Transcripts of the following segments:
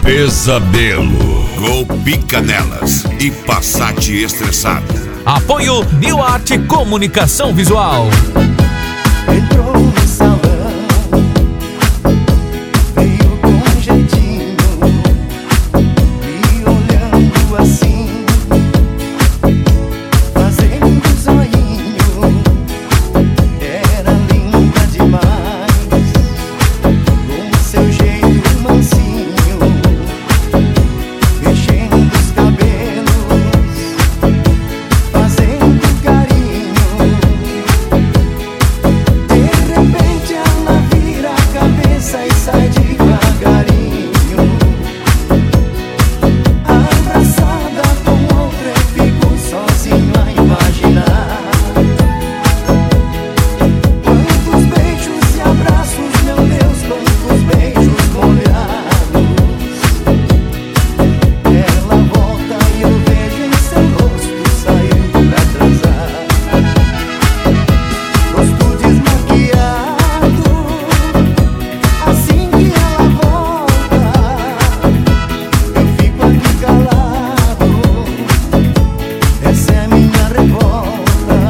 Pesadelo, Golpe Canelas e Passat estressado. Apoio New Art Comunicação Visual. Entrou no salão, veio com jeitinho, e olhando assim, fazendo zoinho, era linda demais, com seu jeito mansinho, mexendo os cabelos, fazendo carinho. De repente ela vira a cabeça e sai devagarinho, abraçada com outro eu fico sozinho a imaginar. Quantos beijos e abraços, meu Deus, quantos beijos molhados. Ela volta e eu vejo em seu rosto saindo pra transar. Rosto desmaquiado, assim que ela volta, eu fico aqui calado. Essa é minha revolta.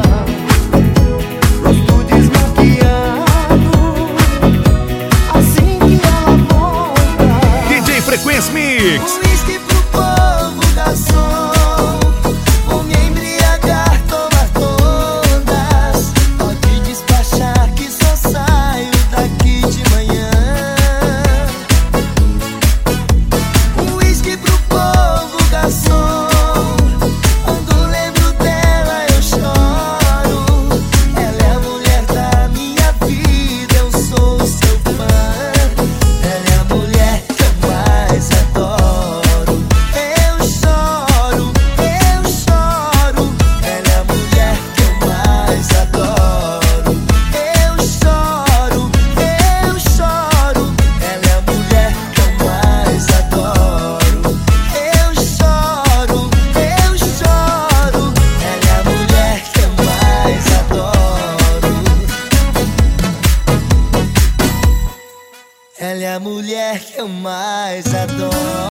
Rosto desmaquiado, assim que ela volta. DJ Frequência Mix. Uísque pro povo, garçom. Vou me embriagar, tomar todas. Pode despachar que só saio daqui de manhã. Uísque pro povo, garçom. Quando lembro dela eu choro. Ela é a mulher da minha vida, eu sou seu fã. Ela é a mulher que eu mais adoro. Eu choro, eu choro. Ela é a mulher que eu mais adoro. Eu choro, eu choro. Ela é a mulher que eu mais adoro. Eu choro, eu choro. Ela é a mulher que eu mais adoro. Ela é a mulher que eu mais adoro.